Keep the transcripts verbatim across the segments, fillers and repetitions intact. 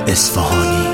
اصفهانی.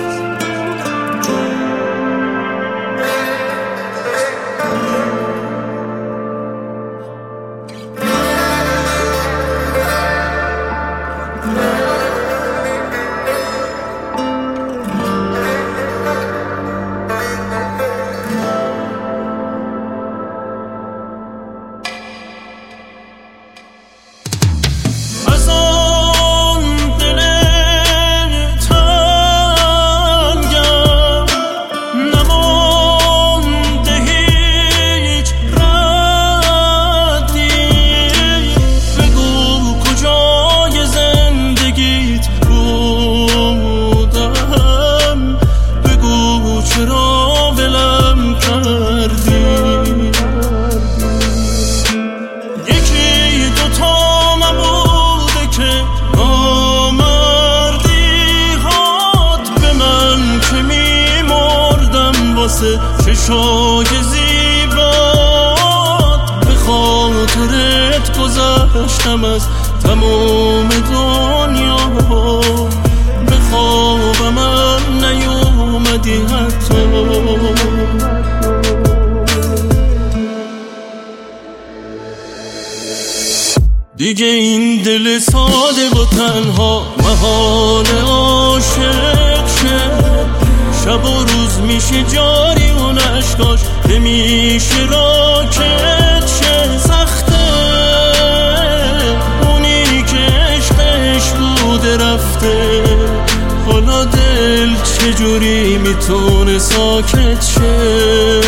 چشای زیبات به خاطرت گذشتم از تمام دنیا، به خوابم هم نیومدی حتی. دیگه این دل ساده و تنها محال عاشق شه، شب و روز میشه جاری و نشکاش نمیشه راکت شه. سخته اونی که عشقش بوده رفته، حالا دل چجوری میتونه ساکت شه؟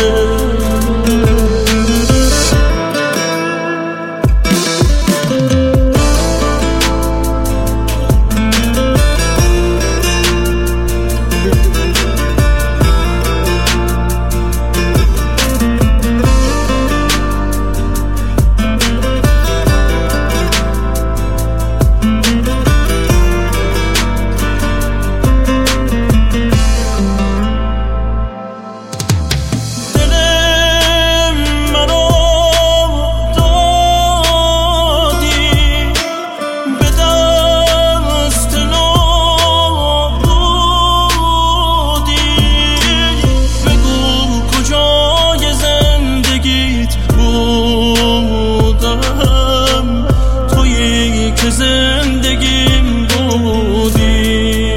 زندگیم بودی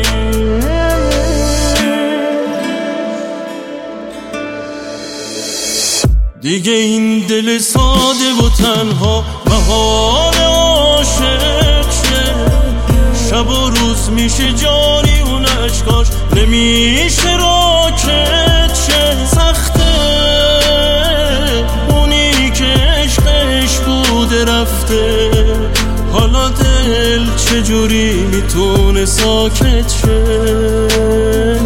دیگه این دل ساده و تنها محال عاشق شه، شب و روز میشه جاری و نشکاش نمیشه راکت شه. سخته اونی که عشقش بوده رفته، حالا دل چجوری میتونه ساکت شه؟